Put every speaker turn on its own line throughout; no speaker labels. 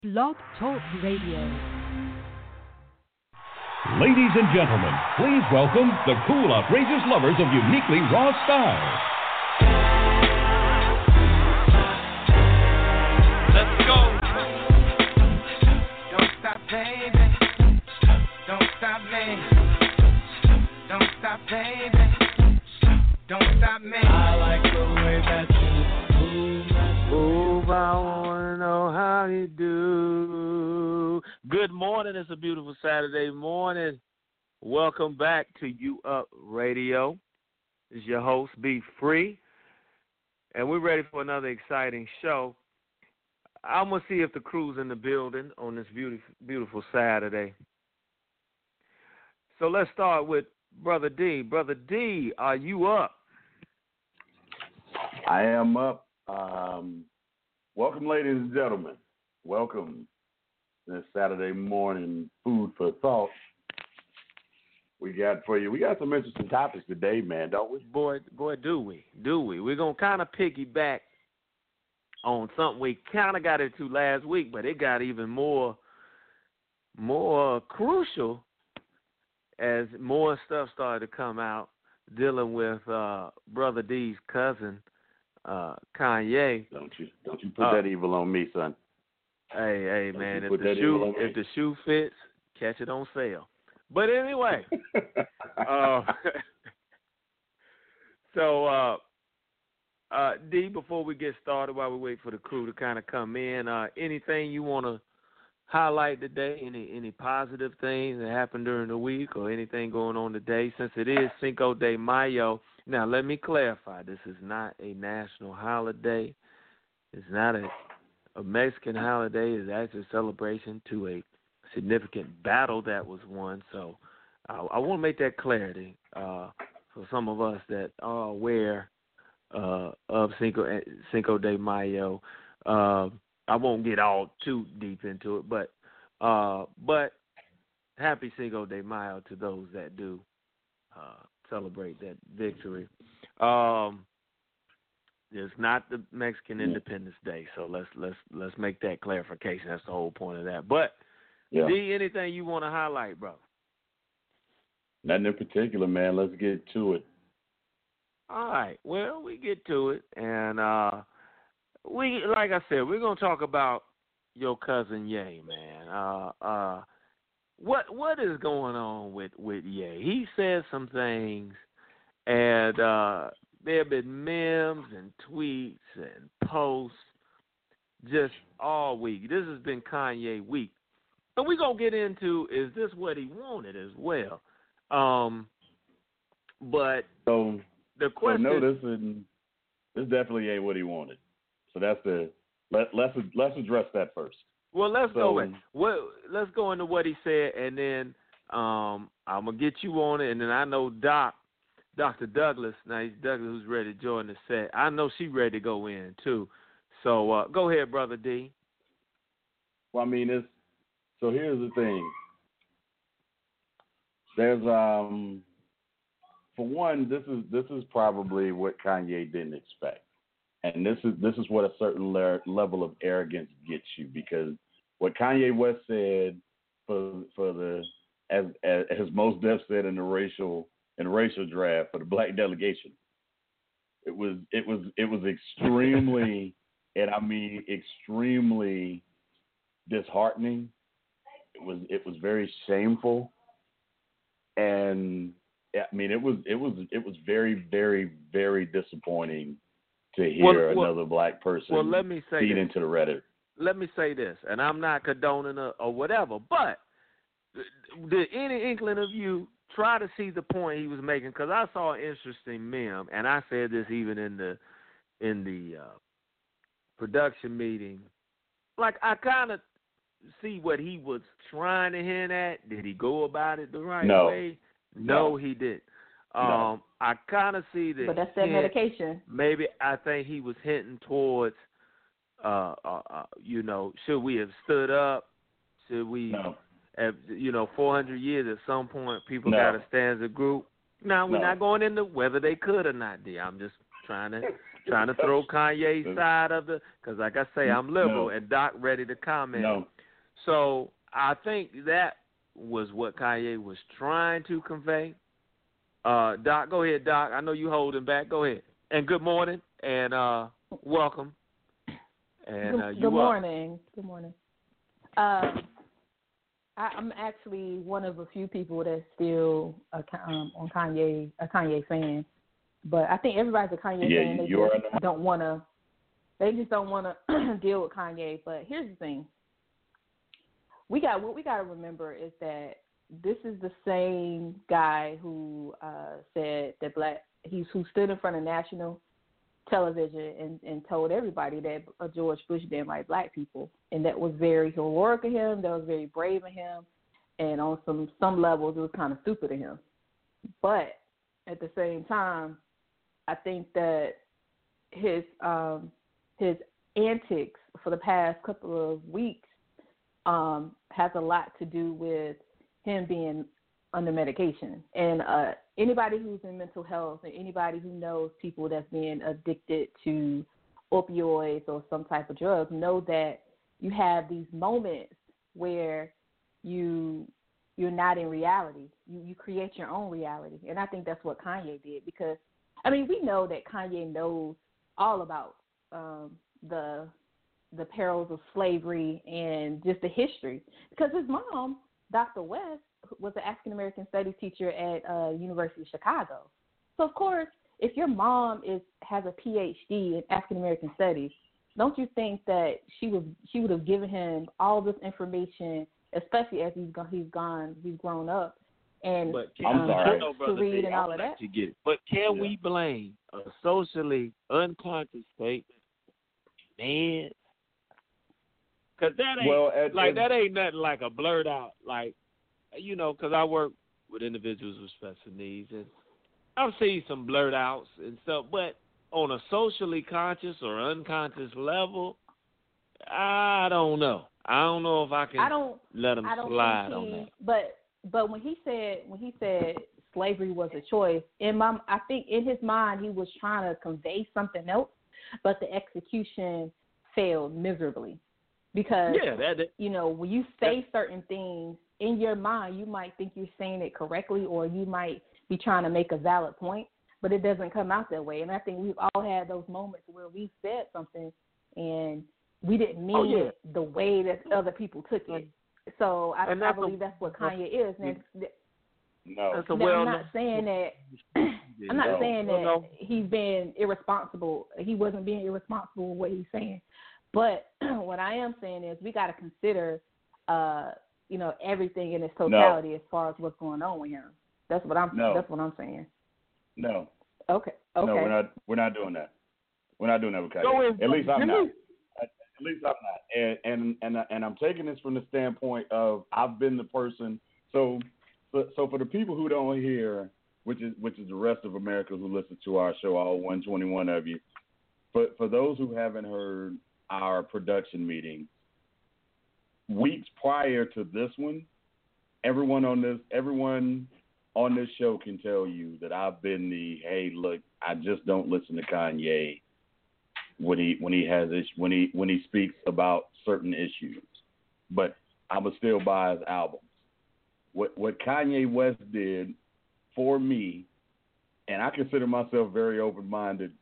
Blog Talk Radio.
Ladies and gentlemen, please welcome the cool, outrageous lovers of uniquely raw style.
Let's go. Don't stop, baby. Don't stop me. Don't stop, baby. Don't stop me. I like the way that you move. I wanna know how you do. Good morning. It's a beautiful Saturday morning. Welcome back to You Up Radio. It's your host, Be Free. And we're ready for another exciting show. I'm going to see if the crew's in the building on this beautiful Saturday. So let's start with Brother D. Brother D, are you up?
I am up. Welcome, ladies and gentlemen. Welcome this Saturday morning food for thought. We got for you. We got some interesting topics today, man, don't we?
Boy, do we? We're going to kind of piggyback on something we kind of got into last week, but it got even more crucial as more stuff started to come out dealing with Brother D's cousin, Kanye.
Don't you put that evil on me, son.
Hey, man, if the shoe fits, catch it on sale. But anyway, so D, before we get started, while we wait for the crew to kind of come in, anything you want to highlight today? Any positive things that happened during the week, or anything going on today? Since it is Cinco de Mayo. Now, let me clarify: this is not a national holiday. It's not a Mexican holiday. It's actually a celebration to a significant battle that was won. So I want to make that clarity for some of us that are aware of Cinco de Mayo. I won't get all too deep into it, but happy Cinco de Mayo to those that do celebrate that victory. It's not the Mexican Independence Day, so let's make that clarification. That's the whole point of that. But
yeah.
D, anything you want to highlight, bro?
Nothing in particular, man. Let's get to it.
All right. Well, we get to it, and we, like I said, we're gonna talk about your cousin Ye, man. What is going on with Ye? He said some things, and there have been memes and tweets and posts just all week. This has been Kanye week. And we're going to get into, is this what he wanted as well? But
the
question...
So this definitely ain't what he wanted. So that's let's address that first.
Well, let's go into what he said, and then I'm going to get you on it, and then I know Dr. Douglas, now he's Douglas who's ready to join the set. I know she's ready to go in, too. So go ahead, Brother D.
Well, I mean, so here's the thing. There's, for one, this is probably what Kanye didn't expect. And this is what a certain level of arrogance gets you, because what Kanye West said as Mos Def said in the racial draft for the black delegation, it was extremely and I mean extremely disheartening. It was very shameful, and I mean it was very, very, very disappointing to hear another black person feed into the rhetoric.
Let me say this, and I'm not condoning or whatever, but did any inkling of you try to see the point he was making? Because I saw an interesting meme, and I said this even in the production meeting. Like, I kind of see what he was trying to hint at. Did he go about it the right way? No, he didn't.
No.
I kind of see that.
But that's that medication.
Maybe I think he was hinting towards, should we have stood up? Should we, 400 years at some point, people got to stand as a group. Now, we're not going into whether they could or not, D. I'm just trying to throw Kanye's side of the, because like I say, I'm liberal, and Doc ready to comment.
No.
So I think that was what Kanye was trying to convey. Doc, go ahead, Doc. I know you holding back. Go ahead. And good morning and welcome. And
good morning. Good morning. I'm actually one of a few people that's still a Kanye fan, but I think everybody's a Kanye fan. They just don't want to deal with Kanye. But here's the thing: what we got to remember is that this is the same guy who said that who stood in front of national television and told everybody that George Bush didn't like black people, and that was very heroic of him. That was very brave of him, and on some levels, it was kind of stupid of him. But at the same time, I think that his antics for the past couple of weeks has a lot to do with him being under medication. And anybody who's in mental health and anybody who knows people that's being addicted to opioids or some type of drugs know that you have these moments where you're not in reality. You create your own reality. And I think that's what Kanye did, because, I mean, we know that Kanye knows all about the perils of slavery and just the history, because his mom, Dr. West, was an African-American studies teacher at University of Chicago. So, of course, if your mom has a PhD in African-American studies, don't you think that she would have given him all this information, especially as he's grown up, and to read and all of that?
But can we blame a socially unconscious statement, man? Because that ain't that ain't nothing like a blurt out, like, you know, because I work with individuals with special needs, and I've seen some blurt outs and stuff, but on a socially conscious or unconscious level, I don't know. I don't know if I can let him slide on that.
But when he said slavery was a choice, I think in his mind he was trying to convey something else, but the execution failed miserably. Because, you know, when you say certain things, in your mind, you might think you're saying it correctly, or you might be trying to make a valid point, but it doesn't come out that way. And I think we've all had those moments where we said something and we didn't mean it the way that other people took it. So I believe that's what Kanye is. And I'm not saying that he's being irresponsible. He wasn't being irresponsible with what he's saying. But what I am saying is we got to consider, you know, everything in its totality as far as what's going on with him. That's what I'm saying.
No.
Okay.
No, we're not doing that. We're not doing that with Kanye. At least I'm not. And I'm taking this from the standpoint of I've been the person. So for the people who don't hear, which is the rest of America who listens to our show, all 121 of you. For those who haven't heard our production meeting, weeks prior to this one, everyone on this show can tell you that I've been hey, look, I just don't listen to Kanye when he speaks about certain issues, but I would still buy his albums. What Kanye West did for me, and I consider myself very open-minded,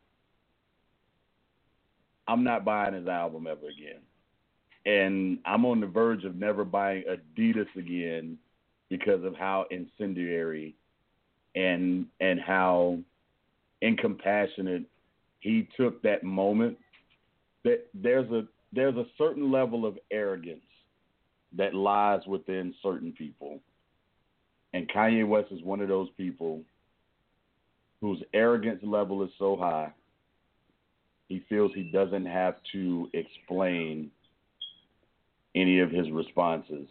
I'm not buying his album ever again. And I'm on the verge of never buying Adidas again because of how incendiary and how incompassionate he took that moment. That there's a certain level of arrogance that lies within certain people. And Kanye West is one of those people whose arrogance level is so high, he feels he doesn't have to explain any of his responses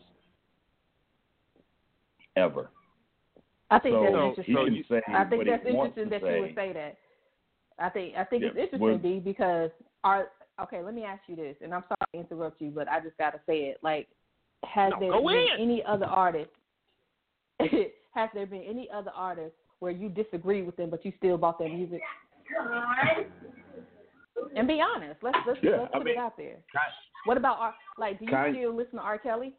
ever.
I think that's interesting.
I think
that's interesting that you would say that. I think it's interesting, D, because let me ask you this, and I'm sorry to interrupt you, but I just got to say it. Like, has there been any other artist? Has there been any other artist where you disagree with them, but you still bought their music? And be honest. Let's put it out there. What about do you still listen to R. Kelly?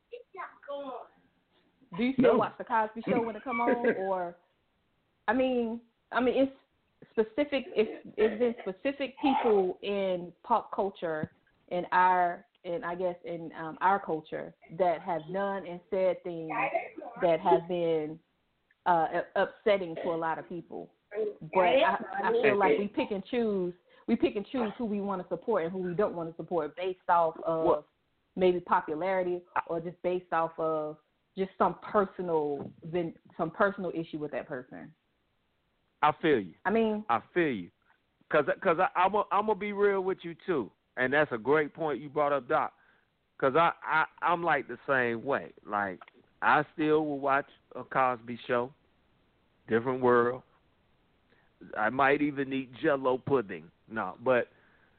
Do you still watch the Cosby Show when it come on? Or, I mean, it's specific. It's been specific people in pop culture in our culture that have done and said things that have been upsetting to a lot of people. But I feel like we pick and choose who we want to support and who we don't want to support based off of maybe popularity or just based off of just some personal issue with that person.
I feel you.
I
feel you. Cause I'm gonna be real with you too, and that's a great point you brought up, Doc. Cause I'm like the same way. Like I still will watch a Cosby Show, different world. I might even eat Jell-O pudding. No, but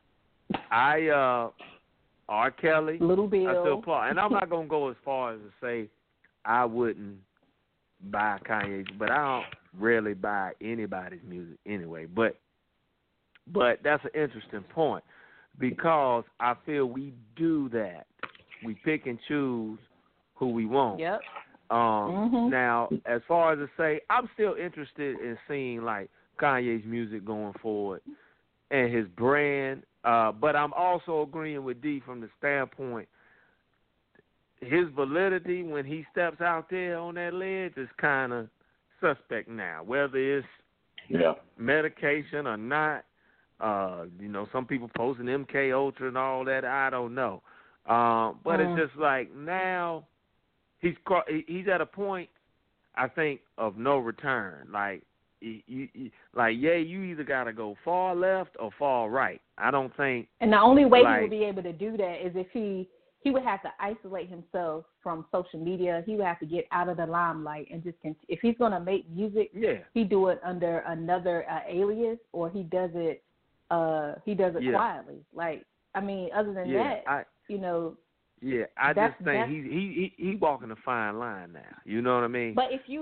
R. Kelly,
Little Bill.
I still applaud, and I'm not gonna go as far as to say I wouldn't buy Kanye, but I don't really buy anybody's music anyway. But that's an interesting point because I feel we do that. We pick and choose who we want.
Yep.
Now, as far as to say, I'm still interested in seeing like Kanye's music going forward and his brand. But I'm also agreeing with D from the standpoint his validity when he steps out there on that ledge is kind of suspect now, whether it's medication or not. Some people posting MK Ultra and all that. I don't know. But it's just like now he's at a point, I think, of no return. Like, you either got to go far left or far right. I don't think. And
the only way he would be able to do that is if he would have to isolate himself from social media. He would have to get out of the limelight and just if he's going to make music, he do it under another alias, or he does it quietly. Like, I mean, other than that, I just think he walking a fine line now. You know what I mean? But if you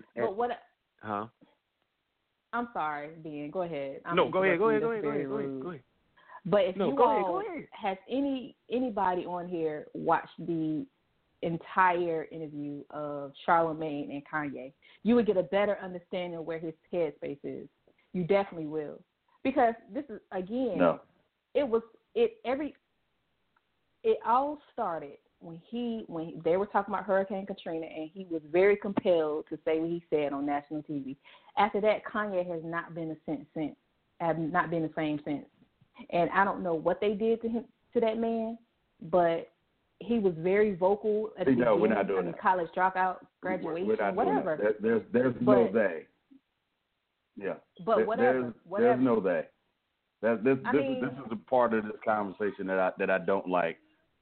I'm sorry, Ben. Go ahead.
Go ahead.
But if has anybody on here watched the entire interview of Charlamagne and Kanye, you would get a better understanding of where his headspace is. You definitely will, because this is it all started when they were talking about Hurricane Katrina, and he was very compelled to say what he said on national TV. After that, Kanye has not been the same since. And I don't know what they did to him, to that man, but he was very vocal at the beginning,
we're not doing
college dropout, graduation, whatever.
There's no they. Yeah.
But whatever.
There's no they. This is a part of this conversation that I don't like.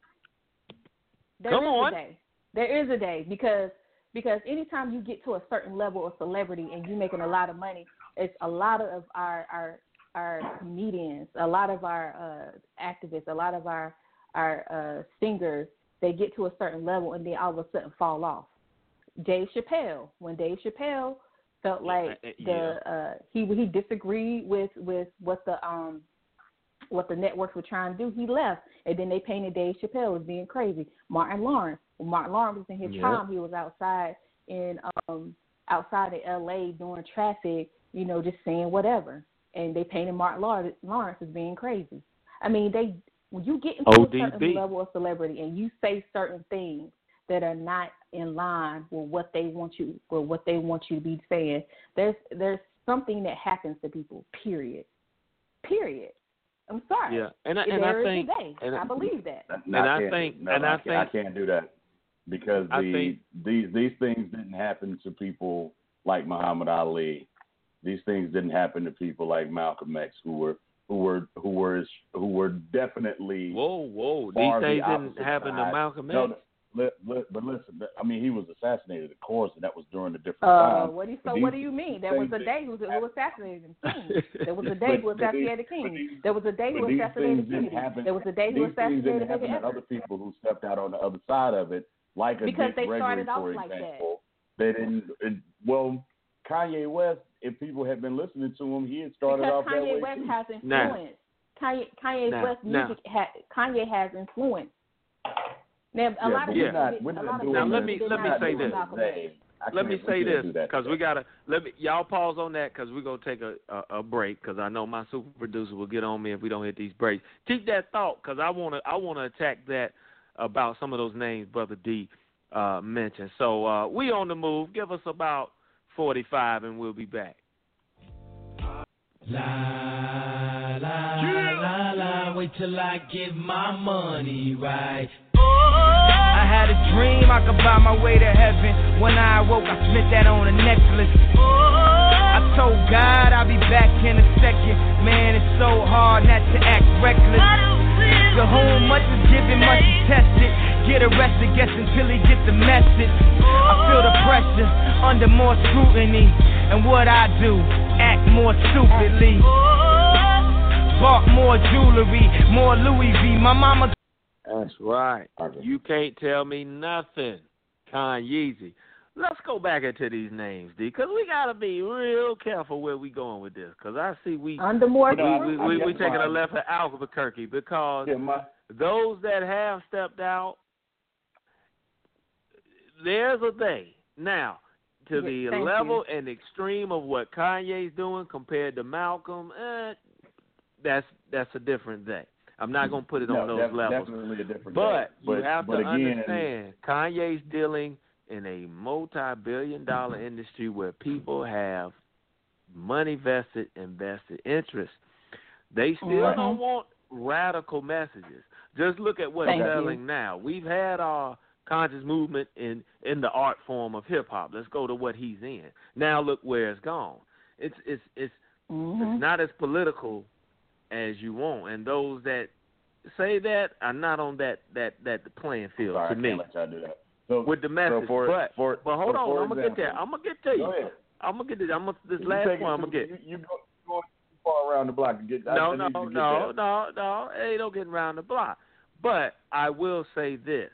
There is a day because anytime you get to a certain level of celebrity and you're making a lot of money, it's a lot of our comedians, a lot of our activists, a lot of our singers, they get to a certain level and then all of a sudden fall off. Dave Chappelle, when Dave Chappelle felt like he disagreed with what the networks were trying to do, he left, and then they painted Dave Chappelle as being crazy. Martin Lawrence was in his prime. He was outside in LA doing traffic, just saying whatever. And they painted Martin Lawrence as being crazy. I mean, when you get into a certain level of celebrity and you say certain things that are not in line with what they want you to be saying, there's something that happens to people. Period. I'm sorry.
Yeah, I
believe that.
I can't do that because these things didn't happen to people like Muhammad Ali. These things didn't happen to people like Malcolm X, who were definitely.
Whoa! These things didn't happen to Malcolm X.
But listen, I mean, he was assassinated, of course, and that was during a different time.
What do you mean? There was a day who assassinated King. There was a day who assassinated King. There was a day who assassinated Kennedy. There was a day who assassinated Medgar Evers.
Other people who stepped out on the other side of it, like
because they
Dick
started
Gregory,
off
for
like
example,
that.
they didn't. Kanye West, if people had been listening to him, he had started
because
off that way
Kanye West
too.
has influence. Kanye West music Kanye has influence. Now, a lot of
we're
people.
Now let me say this. Let me say this because y'all pause on that because we're gonna take a break because I know my super producer will get on me if we don't hit these breaks. Keep that thought because I wanna attack that about some of those names Brother D mentioned. So we on the move. Give us about 45 and we'll be back.
La la la la, wait till I get my money right. I had a dream I could buy my way to heaven. When I awoke, I spent that on a necklace. I told God I'll be back in a second. Man, it's so hard not to act reckless. To whom much is given, much is tested. Get arrested, guess until he gets the message. I feel the pressure under more scrutiny. And what I do, act more stupidly. Bought more jewelry, more Louis V. My mama.
That's right. You can't tell me nothing, Kanye. Let's go back into these names, D, because we got to be real careful where we going with this, because I see we taking a left at Albuquerque, because those that have stepped out, there's a they. Now, to the level and extreme of what Kanye's doing compared to Malcolm, that's a different thing. I'm not going to put it on those levels.
Definitely a different
but
day.
You have to understand, Kanye's dealing in a multi-billion-dollar industry where people have money vested interest. They still don't want radical messages. Just look at what's selling now. We've had our conscious movement in the art form of hip-hop. Let's go to what he's in. Now look where it's gone. It's not as political as you want, and those that say that are not on that playing field.
Sorry,
to me,
I can't let y'all do that. So,
with the message, but hold on, I'm gonna get there. I'm gonna get to you.
Go ahead.
I'm gonna get this. this last one. I'm gonna get.
You go too far around the block to get.
No. Ain't no getting around the block. But I will say this: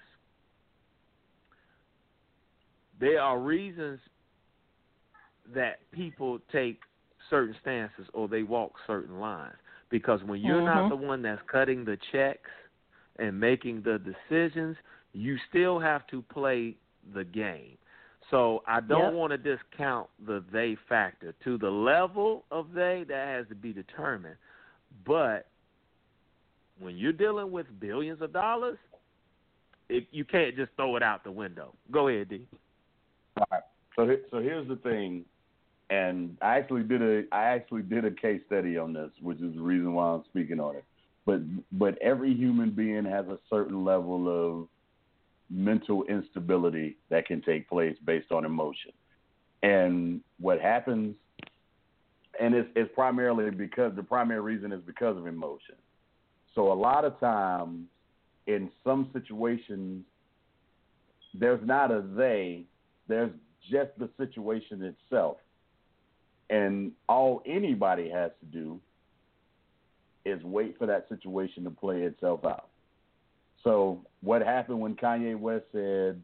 there are reasons that people take certain stances or they walk certain lines. Because when you're not the one that's cutting the checks and making the decisions, you still have to play the game. So I don't want to discount the they factor. To the level of they, that has to be determined. But when you're dealing with billions of dollars, you can't just throw it out the window. Go ahead, D.
All right. So here's the thing. And I actually did a case study on this, which is the reason why I'm speaking on it. But every human being has a certain level of mental instability that can take place based on emotion. And what happens, and it's primarily because the primary reason is because of emotion. So a lot of times in some situations, there's not a they, there's just the situation itself. And all anybody has to do is wait for that situation to play itself out. So what happened when Kanye West said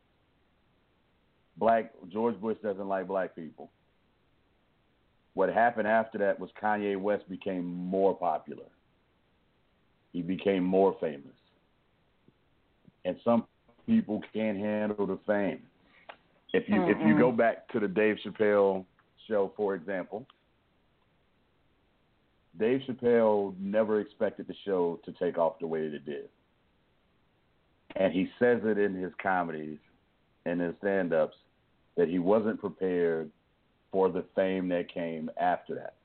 George Bush doesn't like black people? What happened after that was Kanye West became more popular. He became more famous. And some people can't handle the fame. If you go back to the Dave Chappelle show, for example, Dave Chappelle never expected the show to take off the way that it did. And he says it in his comedies and his stand-ups that he wasn't prepared for the fame that came after that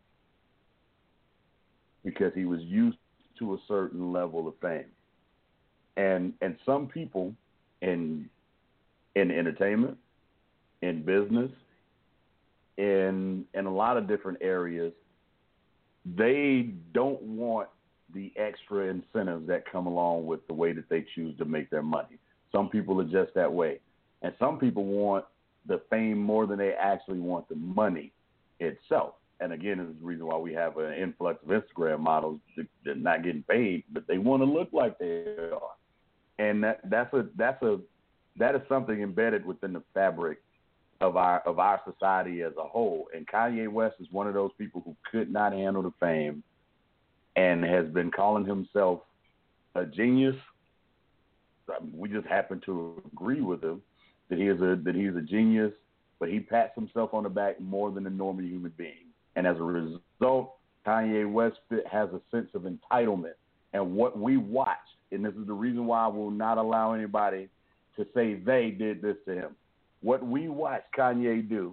because he was used to a certain level of fame. And some people in entertainment, in business, in a lot of different areas, they don't want the extra incentives that come along with the way that they choose to make their money. Some people are just that way. And some people want the fame more than they actually want the money itself. And again, this is the reason why we have an influx of Instagram models that are not getting paid, but they want to look like they are. And that is something embedded within the fabric of our society as a whole. And Kanye West is one of those people who could not handle the fame and has been calling himself a genius. We just happen to agree with him that he's a genius, but he pats himself on the back more than a normal human being. And as a result, Kanye West has a sense of entitlement. And what we watched, and this is the reason why I will not allow anybody to say they did this to him. What we watched Kanye do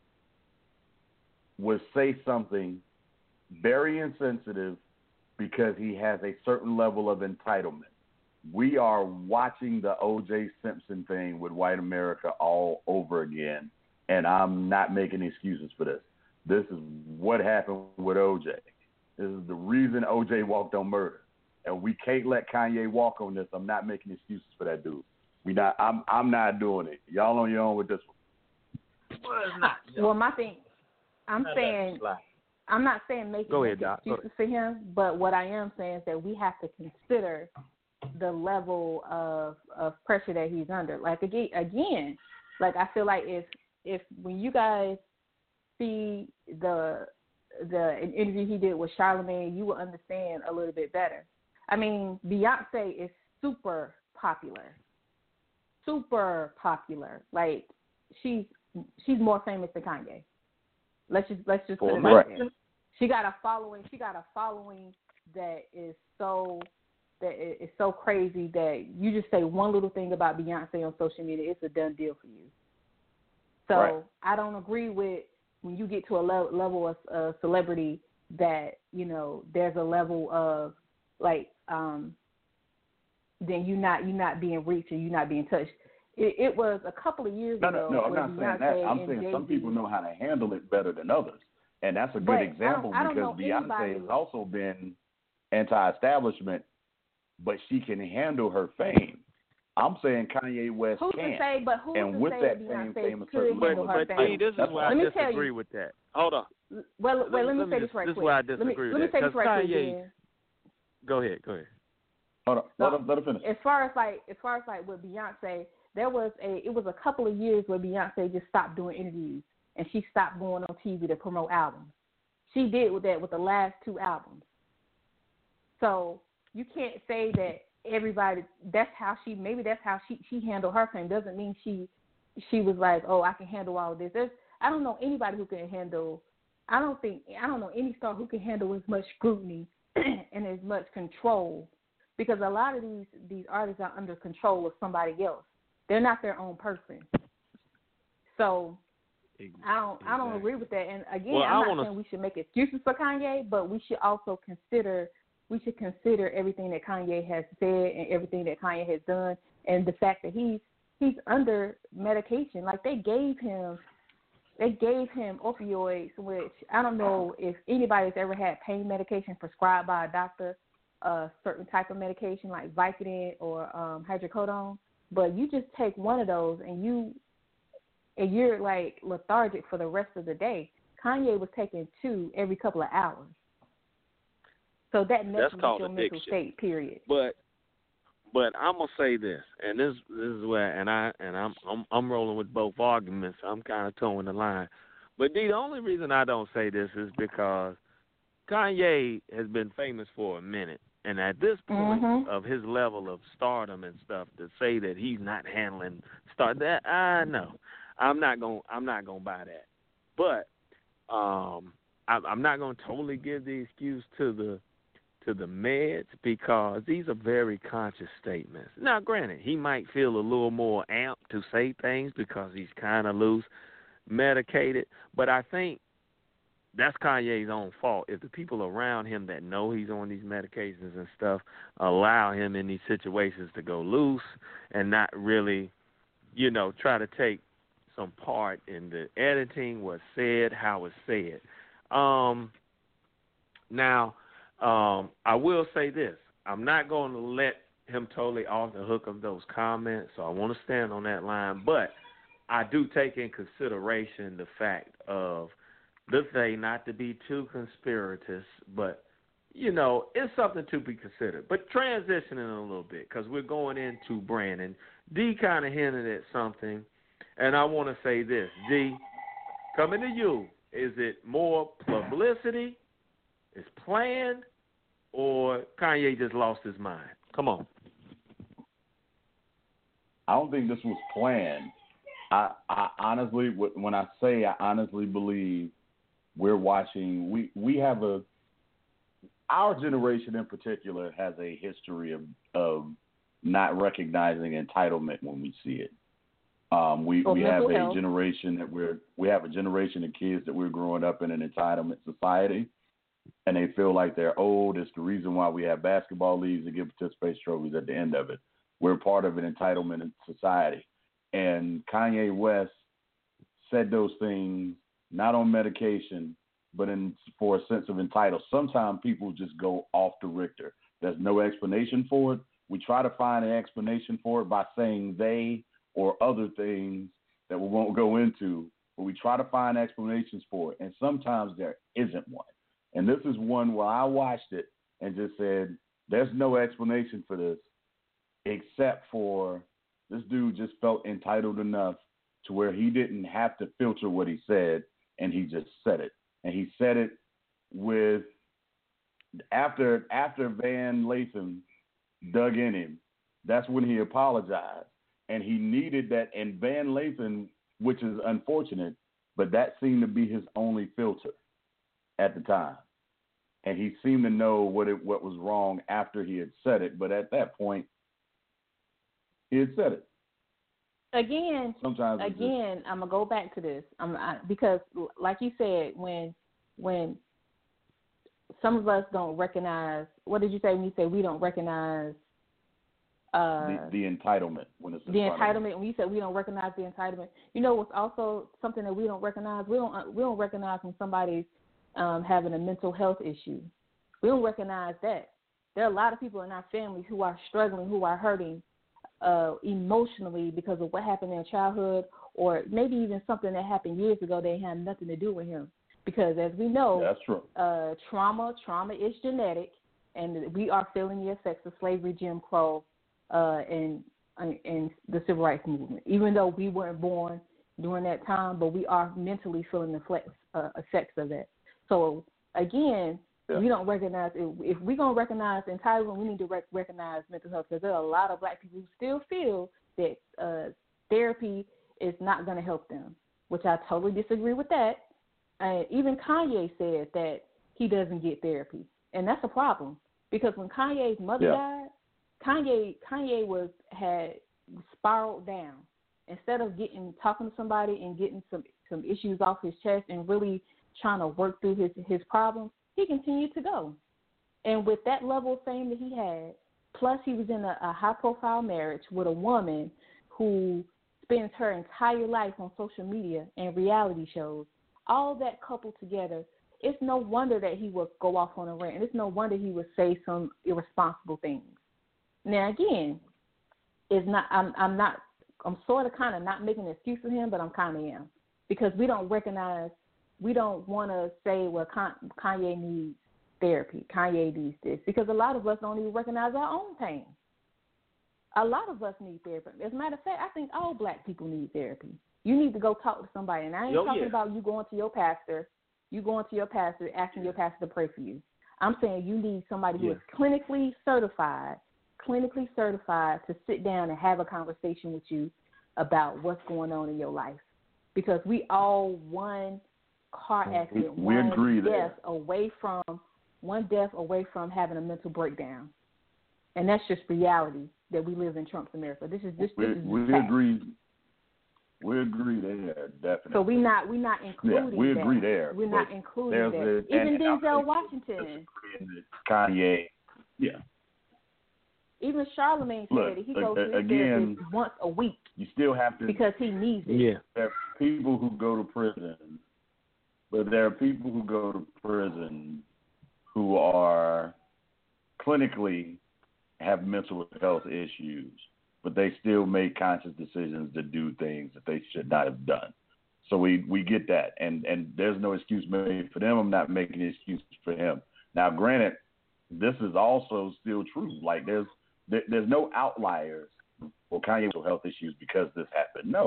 was say something very insensitive because he has a certain level of entitlement. We are watching the O.J. Simpson thing with white America all over again, and I'm not making excuses for this. This is what happened with O.J. This is the reason O.J. walked on murder, and we can't let Kanye walk on this. I'm not making excuses for that dude. I'm not doing it. Y'all on your own with this one.
Well, it's not.
Well, my thing, I'm not saying make excuses for him, but what I am saying is that we have to consider the level of pressure that he's under. Like again, like I feel like if when you guys see the interview he did with Charlamagne, you will understand a little bit better. I mean, Beyonce is super popular. Like she's more famous than Kanye. Let's just put it like that. She got a following that is so crazy that you just say one little thing about Beyonce on social media, it's a done deal for you. So I don't agree with when you get to a level of celebrity that, you know, there's a level of like then you're not being reached or you're not being touched. It was a couple of years ago.
No, I'm not saying that. I'm saying some people know how to handle it better than others. And that's a good example because Beyonce has also been anti-establishment, but she can handle her fame. I'm saying Kanye West can't. And with that fame came a certain level of fame.
This is why I disagree with that. Hold on.
Well, let me say this right quick.
This is why I disagree with that.
Let me say this right quick.
Go ahead.
Hold on. Let her finish.
As far as with Beyonce, it was a couple of years where Beyonce just stopped doing interviews and she stopped going on TV to promote albums. She did with that with the last 2 albums. So you can't say that everybody that's how she handled her fame. Doesn't mean she was like, oh, I can handle all of this. I don't know anybody who can handle. I don't know any star who can handle as much scrutiny and as much control, because a lot of these artists are under control of somebody else. They're not their own person. So I don't agree with that. And again, I'm not saying we should make excuses for Kanye, but we should also consider everything that Kanye has said and everything that Kanye has done, and the fact that he's under medication. Like they gave him opioids, which I don't know if anybody's ever had pain medication prescribed by a doctor, a certain type of medication like Vicodin or hydrocodone. But you just take one of those and you're like lethargic for the rest of the day. Kanye was taking 2 every couple of hours. So that messes with your mental state, period.
But I'm gonna say this, and this is where, I'm rolling with both arguments. I'm kind of towing the line. But the only reason I don't say this is because Kanye has been famous for a minute, and at this point of his level of stardom and stuff, to say that he's not handling that, no, I'm not gonna buy that. But I'm not gonna totally give the excuse to the meds, because these are very conscious statements. Now, granted, he might feel a little more amped to say things because he's kind of loose, medicated, but I think that's Kanye's own fault. If the people around him that know he's on these medications and stuff allow him in these situations to go loose and not really, try to take some part in the editing, what's said, how it's said. Now, I will say this. I'm not going to let him totally off the hook of those comments, so I want to stand on that line. But I do take in consideration the fact of the thing, not to be too conspiratous, but, it's something to be considered. But transitioning a little bit, because we're going into Brandon. D kind of hinted at something And I want to say this, G, coming to you, is it more publicity, is planned, or Kanye just lost his mind? Come on.
I don't think this was planned. I honestly, when I say I honestly believe we're watching, we have our generation in particular has a history of not recognizing entitlement when we see it. We have a generation that we have a generation of kids that we're growing up in an entitlement society, and they feel like they're old. It's the reason why we have basketball leagues and give participation trophies at the end of it. We're part of an entitlement society. And Kanye West said those things not on medication, but for a sense of entitlement. Sometimes people just go off the Richter. There's no explanation for it. We try to find an explanation for it by saying they or other things that we won't go into, but we try to find explanations for it. And sometimes there isn't one. And this is one where I watched it and just said, there's no explanation for this except for this dude just felt entitled enough to where he didn't have to filter what he said, and he just said it. And he said it with after Van Lathan dug in him, that's when he apologized. And he needed that. And Van Lathan, which is unfortunate, but that seemed to be his only filter at the time. And he seemed to know what was wrong after he had said it. But at that point, he had said it.
Again, I'm gonna go back to this because, like you said, when some of us don't recognize, what did you say when you say we don't recognize
the entitlement when it's
the entitlement? When you said we don't recognize the entitlement, you know what's also something that we don't recognize? We don't recognize when somebody's having a mental health issue. We don't recognize that. There are a lot of people in our families who are struggling, who are hurting emotionally because of what happened in childhood, or maybe even something that happened years ago that had nothing to do with him. Because as we know,
that's true.
Trauma is genetic, and we are feeling the effects of slavery, Jim Crow, and the civil rights movement. Even though we weren't born during that time, but we are mentally feeling the effects of that. So again, we don't recognize if we're gonna recognize entitlement, we need to recognize mental health, because there are a lot of Black people who still feel that therapy is not going to help them, which I totally disagree with that. Even Kanye said that he doesn't get therapy, and that's a problem, because when Kanye's mother died, Kanye had spiraled down. Instead of talking to somebody and getting some issues off his chest and really trying to work through his problems, he continued to go. And with that level of fame that he had, plus he was in a high-profile marriage with a woman who spends her entire life on social media and reality shows, all that coupled together, it's no wonder that he would go off on a rant. It's no wonder he would say some irresponsible things. Now, again, I'm sort of kind of not making an excuse for him, but I'm kind of am. Because we don't want to say, well, Kanye needs therapy. Kanye needs this. Because a lot of us don't even recognize our own pain. A lot of us need therapy. As a matter of fact, I think all Black people need therapy. You need to go talk to somebody. And I ain't talking about you going to your pastor, asking your pastor to pray for you. I'm saying you need somebody who is clinically certified to sit down and have a conversation with you about what's going on in your life. Because we all one car accident, one death away from having a mental breakdown, and that's just reality that we live in Trump's America. We
agree. We agree there, definitely.
So we're not including.
Yeah, we agree there.
We're not including that. Even Denzel Washington,
Kanye,
Even Charlemagne said he goes to his therapist once a week.
You still have to,
because he needs it.
Yeah.
There are people who go to prison, but there are people who go to prison who are clinically have mental health issues, but they still make conscious decisions to do things that they should not have done. So we get that, and there's no excuse made for them. I'm not making an excuse for him. Now, granted, this is also still true. Like there's no outliers for Kanye's mental health issues because this happened. No,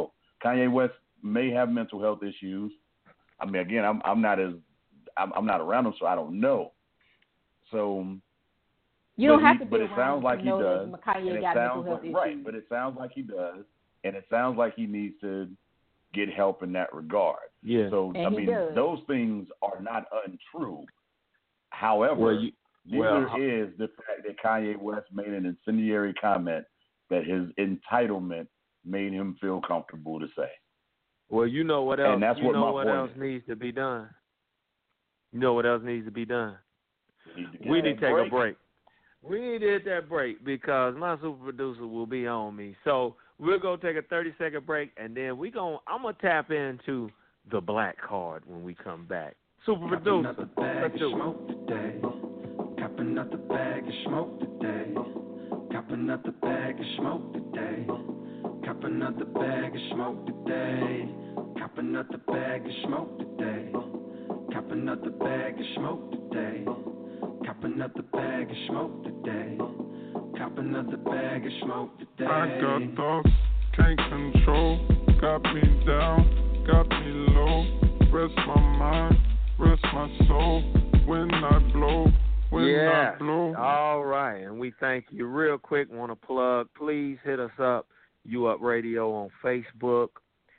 Kanye West may have mental health issues. I mean, again, I'm not around him, so I don't know. So
you don't have to be
but it sounds like he does.
Kanye got mental health issues.
Right, but it sounds like he does, and it sounds like he needs to get help in that regard.
Yeah.
So
and
those things are not untrue. However, neither is the fact that Kanye West made an incendiary comment that his entitlement made him feel comfortable to say.
Well, you know what else?
And that's what my point
else
is.
needs to be done? You know what else needs to be done?
We
need to take a break. We need to hit that break because my super producer will be on me. So we're going to take a 30-second break, and then I'm going to tap into the black card when we come back. Super producer, let's do it.
Copping out the bag of smoke today. Copping out the bag of smoke today. Copping out the bag of smoke today. Copping out the bag of smoke today. Copping out the bag of smoke today. Copping out the bag of smoke today. Copping out the bag of smoke today.
I got thoughts, can't control. Got me down, got me low. Rest my mind, rest my soul. When I blow.
Yeah. All right. And we thank you. Real quick, want to plug, please hit us up, You Up Radio on Facebook,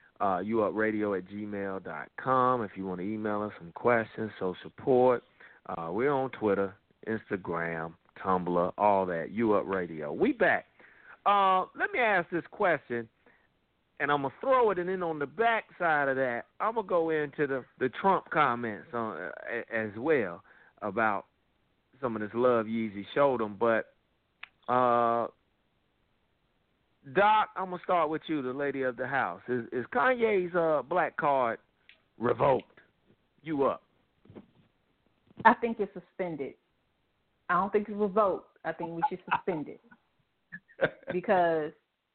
youupradio@gmail.com if you want to email us some questions, so support. We're on Twitter, Instagram, Tumblr, all that, You Up Radio. We back. Let me ask this question, and I'm going to throw it, and then on the back side of that, I'm going to go into the Trump comments as well about some of this love Yeezy showed him. But, Doc, I'm going to start with you, the lady of the house. Is Kanye's black card revoked? You up?
I think it's suspended. I don't think it's revoked. I think we should suspend it. Because,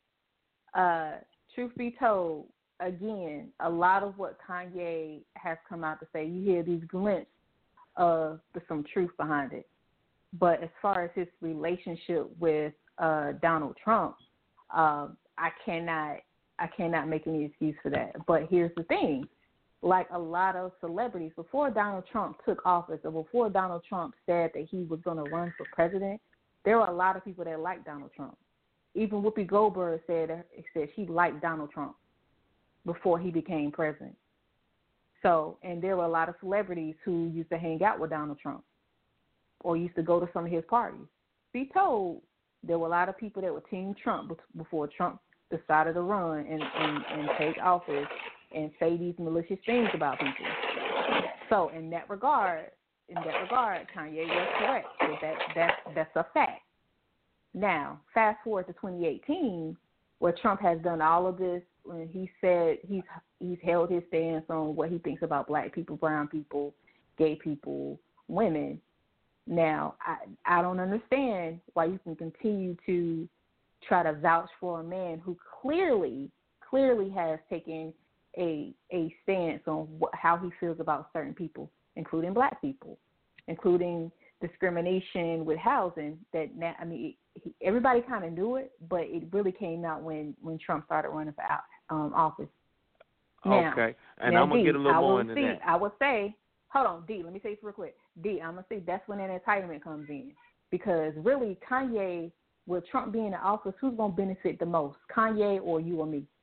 truth be told, again, a lot of what Kanye has come out to say, you hear these glimpses of some truth behind it. But as far as his relationship with Donald Trump, I cannot make any excuse for that. But here's the thing. Like a lot of celebrities, before Donald Trump took office or before Donald Trump said that he was going to run for president, there were a lot of people that liked Donald Trump. Even Whoopi Goldberg said she liked Donald Trump before he became president. So, and there were a lot of celebrities who used to hang out with Donald Trump or used to go to some of his parties. Be told, there were a lot of people that were Team Trump before Trump decided to run and take office and say these malicious things about people. So, in that regard, Kanye was correct. So that's a fact. Now, fast forward to 2018, where Trump has done all of this, when he said he's held his stance on what he thinks about black people, brown people, gay people, women. Now, I don't understand why you can continue to try to vouch for a man who clearly has taken a stance on how he feels about certain people, including black people, including discrimination with housing. Everybody kind of knew it, but it really came out when Trump started running for office. Now,
okay, and I'm going to get a little more into that.
I would say, hold on, D, let me say this real quick. D, I'm going to say that's when that entitlement comes in. Because really, Kanye, with Trump being in office, who's going to benefit the most, Kanye or you or me?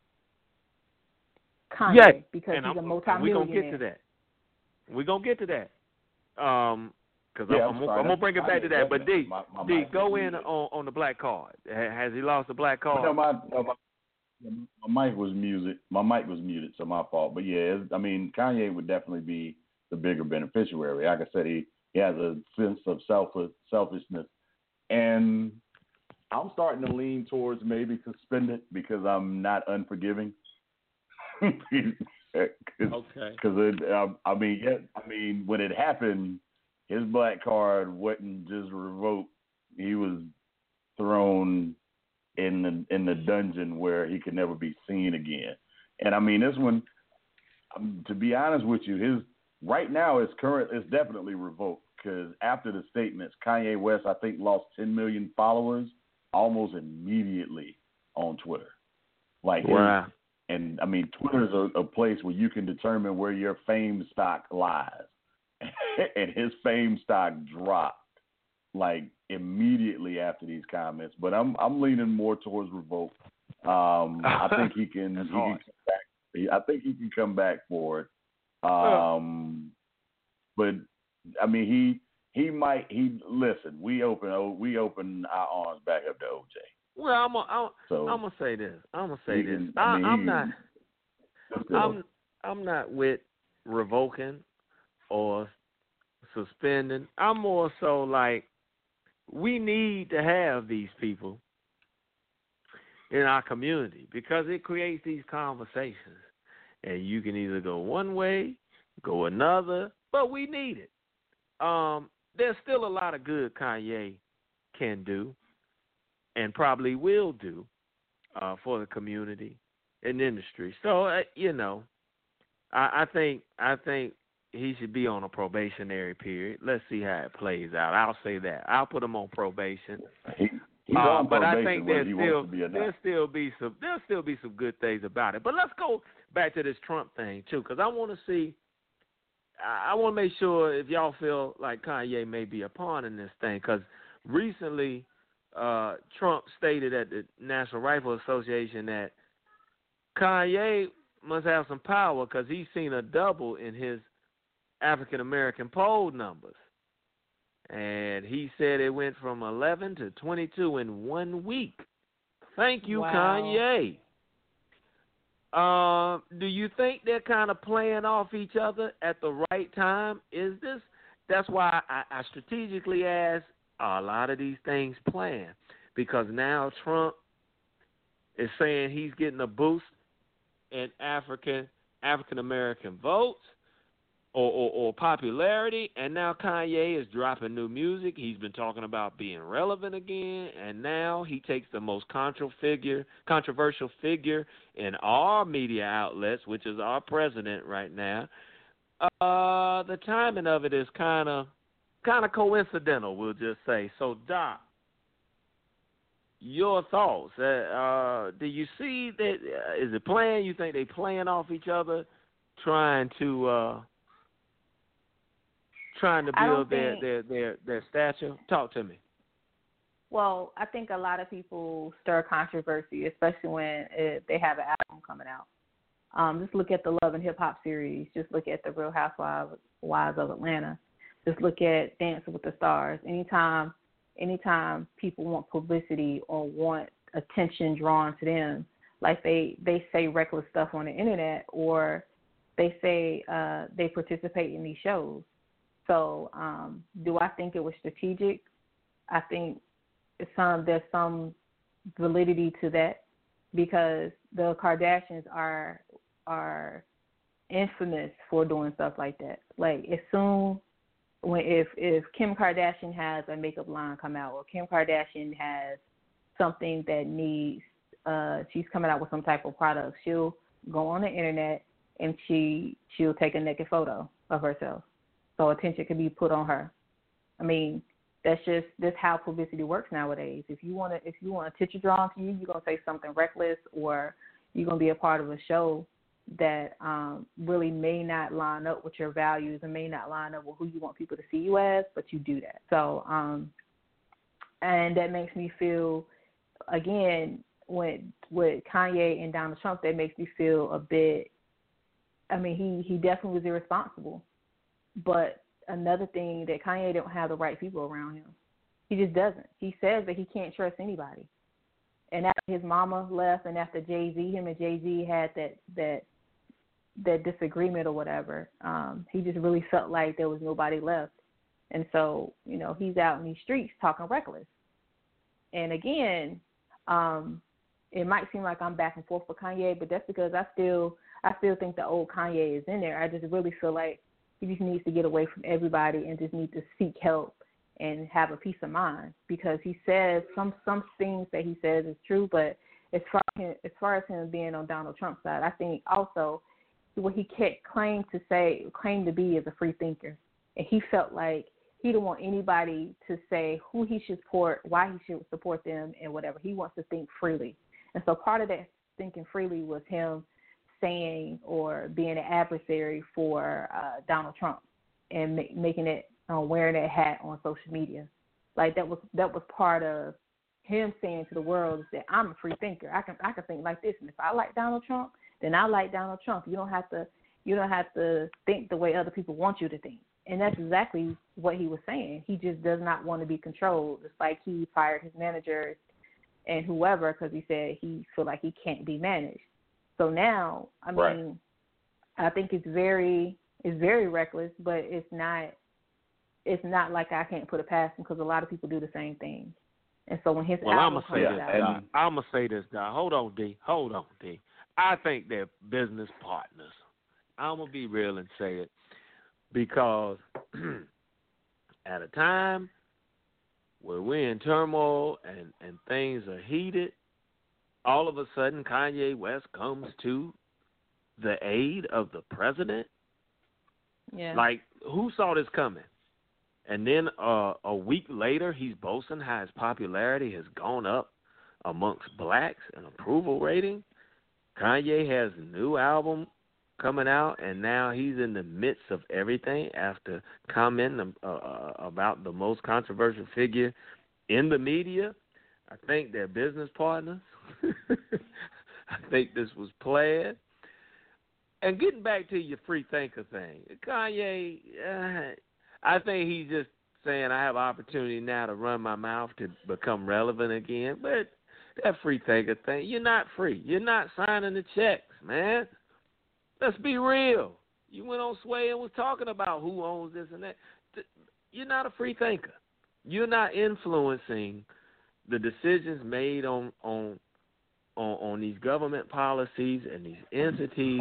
Kanye,
yeah,
because
and
he's a multi-millionaire.
We're going to get to that. Because I'm going to bring it back to that. But D, go in on the black card. Has he lost the black card?
No, my mic was muted. So my fault. But yeah, Kanye would definitely be the bigger beneficiary. Like I said, he has a sense of selfishness, and I'm starting to lean towards maybe suspend it because I'm not unforgiving.
Okay.
Because when it happened, his black card wasn't just revoked; he was thrown in the dungeon where he could never be seen again. And this one, to be honest with you, right now it's definitely revoked because after the statements, Kanye West I think lost 10 million followers almost immediately on Twitter.
Wow.
And I mean, Twitter is a place where you can determine where your fame stock lies. And his fame stock dropped like immediately after these comments. But I'm leaning more towards revolt. I think he can. He can come back. I think he can come back for it. But I mean, he might. Listen. We open our arms back up to OJ.
Well, I'm gonna say this. I'm not with revoking or suspending. I'm more so like we need to have these people in our community because it creates these conversations, and you can either go one way, go another, but we need it. There's still a lot of good Kanye can do and probably will do for the community and industry. So, I think he should be on a probationary period. Let's see how it plays out. I'll say that. I'll put him on probation.
He's on
but
probation
I think there'll still be some good things about it. But let's go back to this Trump thing too, because I want to see. I want to make sure if y'all feel like Kanye may be a pawn in this thing, because recently Trump stated at the National Rifle Association that Kanye must have some power because he's seen a double in his African American poll numbers. And he said it went from 11 to 22 in 1 week. Thank you, Kanye. Do you think they're kind of playing off each other at the right time? That's why I strategically asked, are a lot of these things planned? Because now Trump is saying he's getting a boost in African American votes or popularity, and now Kanye is dropping new music. He's been talking about being relevant again, and now he takes the most controversial figure in our media outlets, which is our president right now. The timing of it is kind of coincidental, we'll just say. So, Doc, your thoughts? Do you see that? Is it playing? You think they playing off each other, trying to build their stature? Talk to me.
Well, I think a lot of people stir controversy, especially when they have an album coming out. Just look at the Love and Hip Hop series. Just look at the Real Housewives of Atlanta. Just look at Dancing with the Stars. Anytime people want publicity or want attention drawn to them, like they say reckless stuff on the internet, or they say they participate in these shows. So do I think it was strategic? I think there's some validity to that, because the Kardashians are infamous for doing stuff like that. Like if Kim Kardashian has a makeup line come out, or Kim Kardashian has something that needs, she's coming out with some type of product, she'll go on the internet and she'll take a naked photo of herself, so attention can be put on her. I mean, that's how publicity works nowadays. If you want attention drawn to you, you're gonna say something reckless, or you're gonna be a part of a show that really may not line up with your values and may not line up with who you want people to see you as, but you do that. So, and that makes me feel, again, with Kanye and Donald Trump, that makes me feel a bit, I mean, he definitely was irresponsible. But another thing, that Kanye don't have the right people around him. He just doesn't. He says that he can't trust anybody. And after his mama left, and after him and Jay-Z had that disagreement or whatever, he just really felt like there was nobody left. And so, he's out in these streets talking reckless. And again, it might seem like I'm back and forth with Kanye, but that's because I still think the old Kanye is in there. I just really feel like he just needs to get away from everybody and just need to seek help and have a peace of mind, because he says some things that he says is true, but as far as him being on Donald Trump's side, I think also what he claimed to be is a free thinker. And he felt like he didn't want anybody to say who he should support, why he should support them, and whatever. He wants to think freely. And so part of that thinking freely was him saying or being an adversary for Donald Trump and making it wearing that hat on social media. Like that was part of him saying to the world is that I'm a free thinker. I can think like this, and if I like Donald Trump, then I like Donald Trump. You don't have to think the way other people want you to think. And that's exactly what he was saying. He just does not want to be controlled. It's like he fired his managers and whoever because he said he feel like he can't be managed. So now, I mean, I think it's very reckless, but it's not like I can't put it past him because a lot of people do the same thing. And so when his album comes out,
I'm gonna say this, Doc. Hold on, D. I think they're business partners. I'm gonna be real and say it because at a time where we're in turmoil and things are heated, all of a sudden Kanye West comes to the aid of the president.
Yeah.
Like, who saw this coming? And then a week later, he's boasting how his popularity has gone up amongst blacks and approval rating. Kanye has a new album coming out, and now he's in the midst of everything after commenting about the most controversial figure in the media. I think they're business partners. I think this was planned. And getting back to your free thinker thing, Kanye, I think he's just saying I have opportunity now to run my mouth to become relevant again. But that free thinker thing, you're not free. You're not signing the checks, man. Let's be real. You went on Sway and was talking about who owns this and that. You're not a free thinker. You're not influencing the decisions made on these government policies and these entities.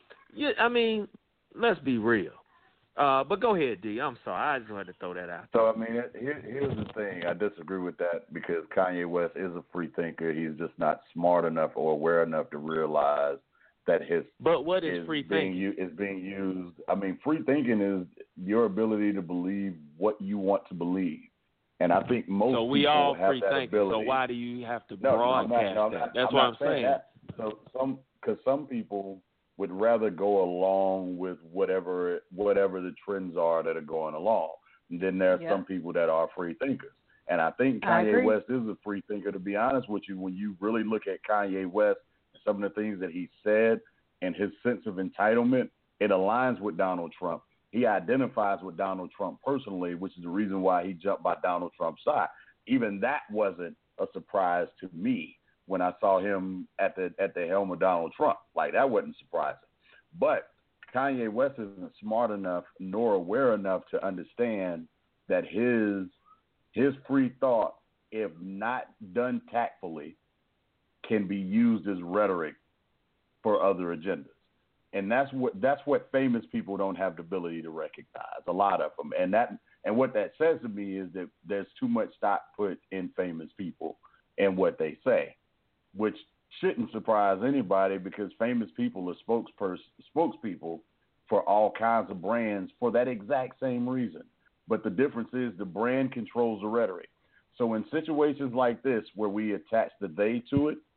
I mean, let's be real. But go ahead, D. I'm sorry. I just wanted to throw that out.
So, I mean, here's the thing. I disagree with that because Kanye West is a free thinker. He's just not smart enough or aware enough to realize that
But what is free thinking?
Is being used. I mean, free thinking is your ability to believe what you want to believe. And I think most
people have that ability. So we all free thinkers. So why do you have to broadcast that? That's what I'm saying.
So some people would rather go along with whatever the trends are that are going along. And then there are some people that are free thinkers. And I think Kanye West is a free thinker, to be honest with you. When you really look at Kanye West and some of the things that he said and his sense of entitlement, it aligns with Donald Trump. He identifies with Donald Trump personally, which is the reason why he jumped by Donald Trump's side. Even that wasn't a surprise to me when I saw him at the helm of Donald Trump. Like, that wasn't surprising. But Kanye West isn't smart enough nor aware enough to understand that his free thought, if not done tactfully, can be used as rhetoric for other agendas. And that's what famous people don't have the ability to recognize, a lot of them. And what that says to me is that there's too much stock put in famous people and what they say, which shouldn't surprise anybody because famous people are spokespeople for all kinds of brands for that exact same reason. But the difference is the brand controls the rhetoric. So in situations like this where we attach the they to it,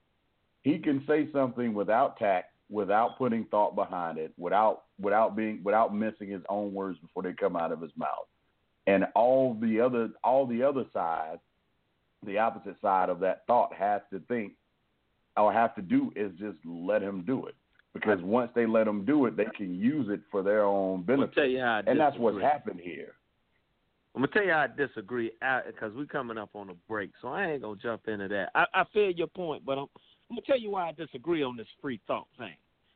he can say something without tact, without putting thought behind it, without missing his own words before they come out of his mouth. And all the other side, the opposite side of that thought has to think or have to do is just let him do it. Because once they let him do it, they can use it for their own benefit.
I'll tell you how I disagree.
And that's what's happened here.
I'm going to tell you how I disagree because we're coming up on a break, so I ain't going to jump into that. I feel your point, but I'm going to tell you why I disagree on this free thought thing.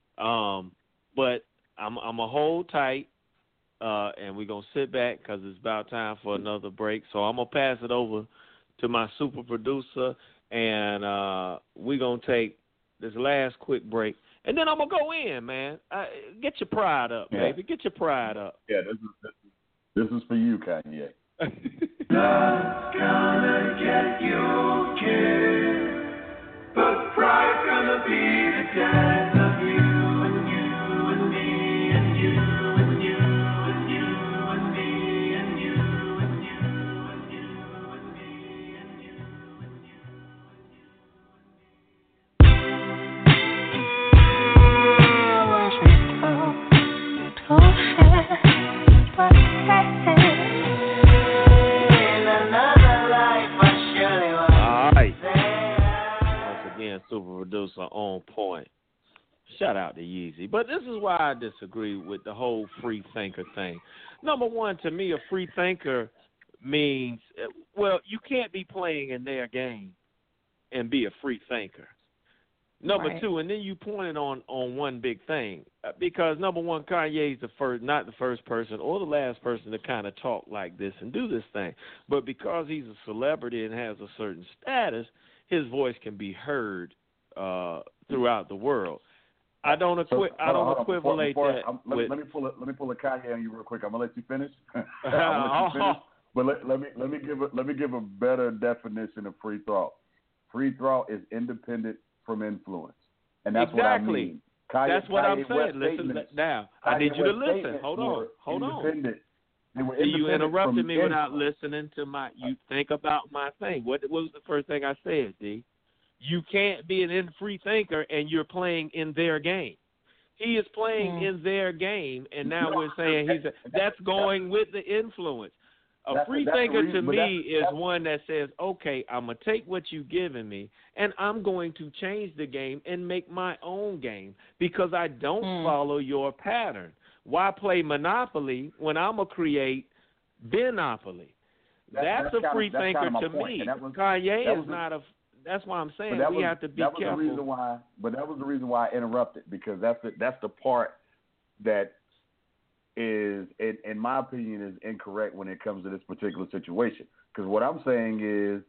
But I'm going to hold tight, and we're going to sit back because it's about time for another break. So I'm going to pass it over to my super producer, and we're going to take this last quick break. And then I'm going to go in, man. Get your pride up, baby. Get your pride up.
Yeah, this is for you, Kanye.
Love's gonna get you killed, but pride's gonna be the death of you and you and me and you and you and you and me and you and you and you and me and you and you and you.
Shout out to Yeezy. But this is why I disagree with the whole free thinker thing. Number one, to me, a free thinker means, well, you can't be playing in their game and be a free thinker. Number two, and then you pointed on one big thing, because number one, Kanye's not the first person or the last person to kind of talk like this and do this thing. But because he's a celebrity and has a certain status, his voice can be heard throughout the world. I don't equate that.
Let me pull a Kanye on you real quick. I'm gonna let you finish. But let me give a better definition of free thought. Free thought is independent from influence, and that's what I mean.
That's what I'm saying. Listen now. I need you to listen. Hold on. You interrupted me without listening to you think about my thing. What was the first thing I said, D? You can't be an free thinker and you're playing in their game. He is playing in their game, and now we're saying that's going with the influence. A free thinker to me is one that says, okay, I'm going to take what you've given me, and I'm going to change the game and make my own game because I don't follow your pattern. Why play Monopoly when I'm going to create Binopoly? That's a free thinker to me. Kanye is not a – that's why I'm saying we have to be careful. That was the reason why I interrupted, because that's the part that – is, in my opinion, is incorrect when it comes to this particular situation. Because what I'm saying is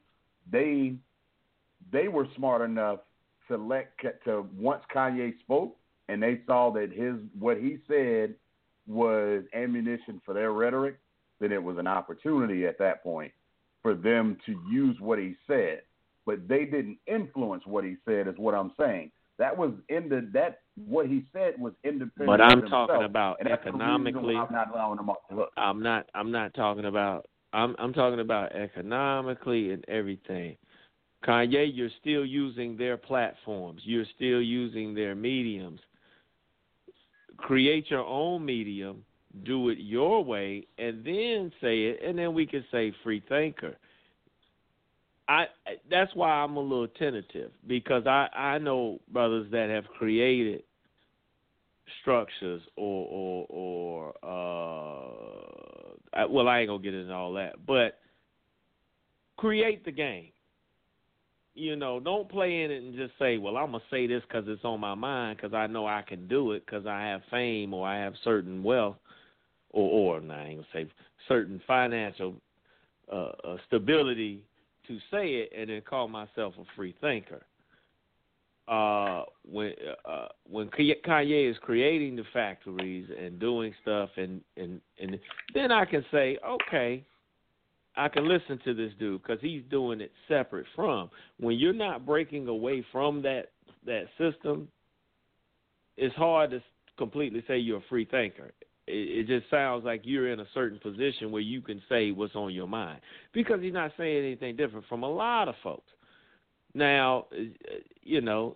they were smart enough to once Kanye spoke and they saw that what he said was ammunition for their rhetoric, then it was an opportunity at that point for them to use what he said. But they didn't influence what he said, is what I'm saying. That was what he said was independent. But I'm talking about economically.
I'm not allowing him off the hook.
I'm not talking about. I'm talking about economically and everything. Kanye, you're still using their platforms. You're still using their mediums. Create your own medium. Do it your way, and then say it, and then we can say free thinker. That's why I'm a little tentative, because I know brothers that have created structures or I ain't gonna get into all that, but create the game. You know, don't play in it and just say, well, I'm gonna say this because it's on my mind because I know I can do it because I have fame or I have certain wealth or I ain't gonna say certain financial stability to say it and then call myself a free thinker. When Kanye is creating the factories and doing stuff, and then I can say, okay, I can listen to this dude because he's doing it separate from. When you're not breaking away from that system, it's hard to completely say you're a free thinker. It just sounds like you're in a certain position where you can say what's on your mind because he's not saying anything different from a lot of folks. Now, you know,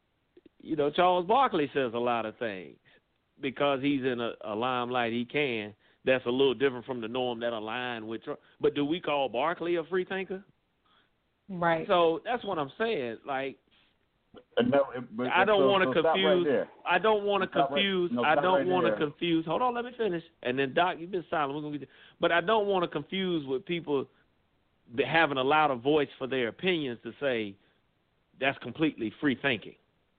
Charles Barkley says a lot of things because he's in a limelight. That's a little different from the norm that align with Trump. But do we call Barkley a free thinker?
Right.
So that's what I'm saying. Like,
No,
I don't want to confuse.
Right,
I don't want to confuse. I don't want to
there.
confuse. Hold on, let me finish. And then Doc, you've been silent. We're gonna get. But I don't want to confuse with people having a louder voice for their opinions to say that's completely free thinking.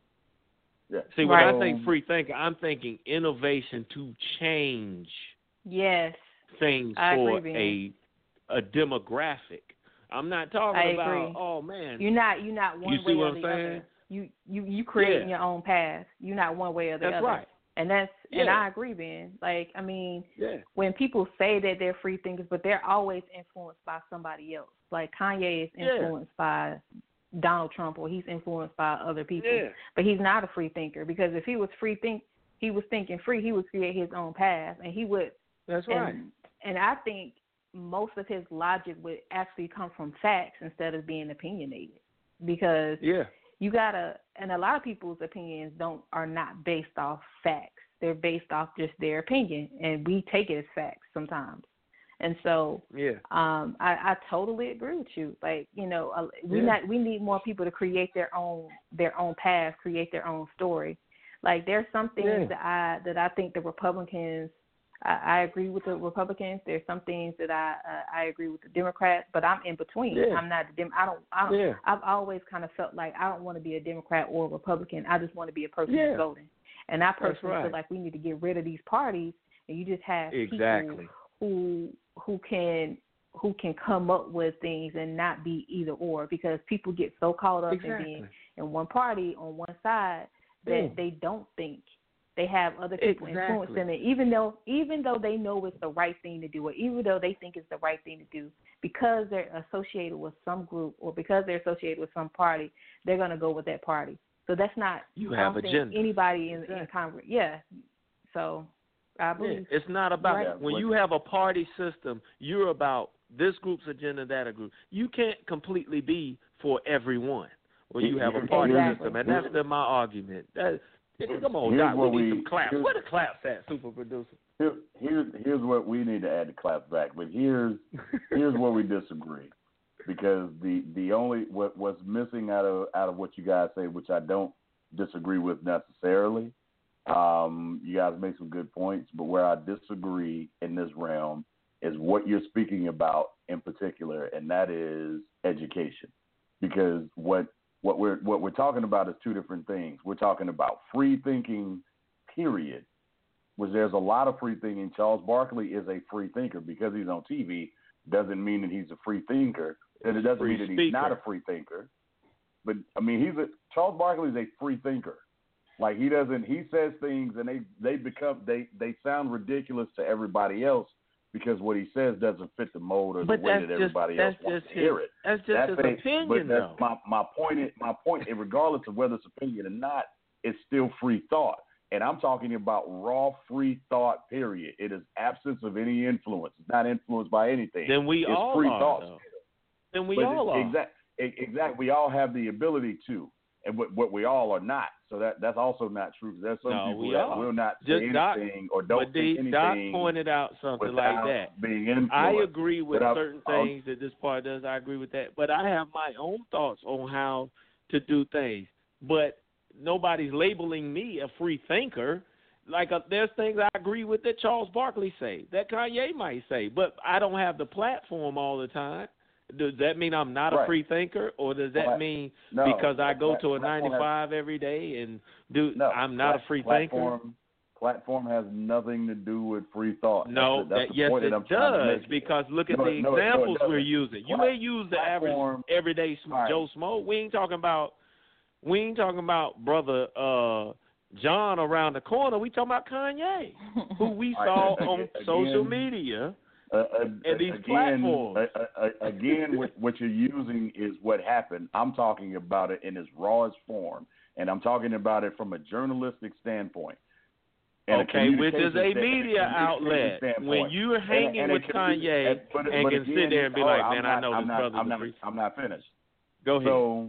Yeah.
See, when I say free thinking, I'm thinking innovation to change.
Yes.
Things for a demographic. I'm not talking about.
Agree.
Oh man.
You're not one way or the other. You creating your own path. You're not one way or the other.
That's right.
And and I agree, Ben. Like, I mean, when people say that they're free thinkers, but they're always influenced by somebody else. Like Kanye is influenced by Donald Trump, or he's influenced by other people. Yeah. But he's not a free thinker, because if he was he was thinking free, he would create his own path, and he would.
That's right.
And I think most of his logic would actually come from facts instead of being opinionated, because you gotta, and a lot of people's opinions are not based off facts. They're based off just their opinion, and we take it as facts sometimes. And so, I totally agree with you. Like, you know, we need more people to create their own path, create their own story. Like there's some things that I think the Republicans. I agree with the Republicans. There's some things that I agree with the Democrats, but I'm in between.
Yeah.
I'm not I don't. Yeah. I've always kind of felt like I don't want to be a Democrat or a Republican. I just want to be a person who's voting. And I personally feel like we need to get rid of these parties, and you just have people who can come up with things and not be either or, because people get so caught up in being in one party on one side that they don't think. They have other people influencing them, even though they know it's the right thing to do, or even though they think it's the right thing to do, because they're associated with some group or because they're associated with some party, they're going to go with that party. So that's not anybody in Congress. Yeah. So I believe
it's not about when you have a party system, you're about this group's agenda, that group. You can't completely be for everyone when you have a party system, and that's been my argument. Come on, Doc, we need some claps. Where the claps at, super producer?
Here's what we need to add to claps back, but here's where we disagree, because the only what's missing out of what you guys say, which I don't disagree with necessarily. You guys make some good points, but where I disagree in this realm is what you're speaking about in particular, and that is education, because what we're talking about is two different things. We're talking about free thinking, period, which there's a lot of free thinking. Charles Barkley is a free thinker. Because he's on TV doesn't mean that he's a free thinker. And it doesn't mean that he's not a free thinker. But I mean, Charles Barkley is a free thinker. Like he says things and they sound ridiculous to everybody else, because what he says doesn't fit the mold or the way that everybody else wants to hear it.
That's just his opinion, though.
My point, regardless of whether it's opinion or not, it's still free thought. And I'm talking about raw free thought, period. It is absence of any influence. It's not influenced by anything.
Then we all
free
are,
thought.
though. Then we all are.
Exactly. We all have the ability to, and what we all are not. So that's also not true. There's some people that will not say anything or don't say anything.
Doc pointed out something like that.
Being influenced.
I agree with certain things that this part does. I agree with that. But I have my own thoughts on how to do things. But nobody's labeling me a free thinker. Like there's things I agree with that Charles Barkley say, that Kanye might say. But I don't have the platform all the time. Does that mean I'm not a free thinker, or does that mean because I go to a 9-to-5 every day and I'm not a free thinker?
Platform has nothing to do with free thought.
No, yes it does, because look at the examples we're using. You may use the average everyday Joe Smo. We ain't talking about brother John around the corner. We talking about Kanye, who we saw on social media. And these platforms.
Again, what you're using is what happened. I'm talking about it in its rawest form, and I'm talking about it from a journalistic standpoint.
Which is a media outlet. When you're hanging with Kanye and can sit there and be like, man, I know this brother's
I'm not finished.
Go ahead.
So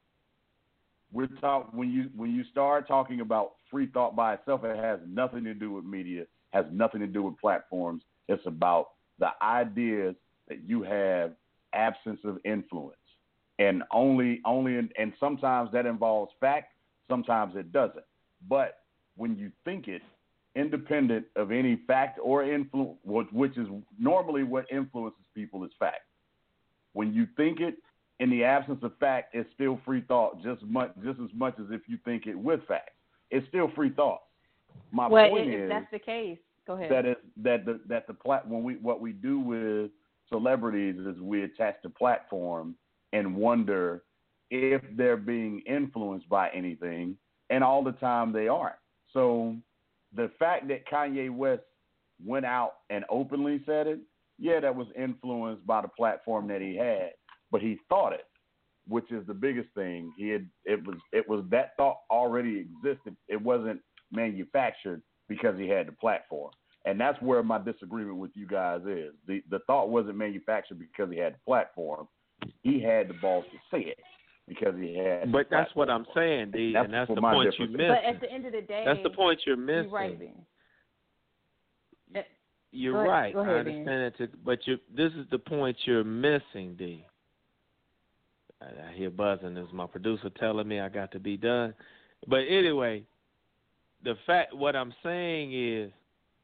when you start talking about free thought by itself, it has nothing to do with media, has nothing to do with platforms. It's about the ideas that you have absence of influence, and and sometimes that involves fact, sometimes it doesn't. But when you think it, independent of any fact or influence, which is normally what influences people, is fact. When you think it in the absence of fact, it's still free thought, just as much as if you think it with fact. It's still free thought. My point is,
if that's the case, go ahead.
What we do with celebrities is we attach the platform and wonder if they're being influenced by anything, and all the time they aren't. So the fact that Kanye West went out and openly said it, that was influenced by the platform that he had, but he thought it, which is the biggest thing. It was that thought already existed. It wasn't manufactured because he had the platform. And that's where my disagreement with you guys is. The thought wasn't manufactured because he had the platform. He had the balls to say it because he had
But that's what I'm saying, D, and that's the point you're missing.
But at the end of the day,
that's the point you're missing.
You're right.
I understand it, but this is the point you're missing, D. I hear buzzing. Is my producer telling me I got to be done? But anyway, the fact, what I'm saying is,